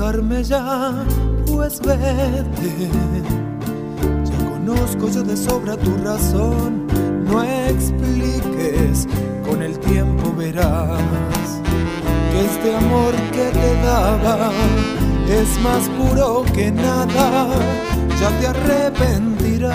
dejarme ya, pues vete. Ya conozco yo de sobra tu razón, no expliques, con el tiempo verás que este amor que te daba es más puro que nada, ya te arrepentirás.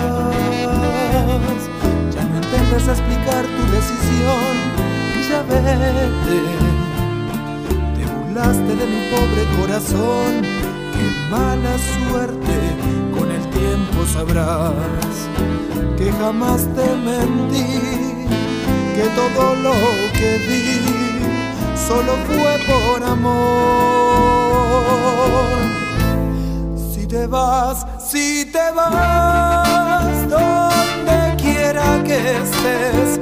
Ya no intentes explicar tu decisión, ya vete. Te burlaste de mi pobre corazón, qué mala suerte, con el tiempo sabrás que jamás te mentí, que todo lo que di solo fue por amor. Si te vas, donde quiera que estés,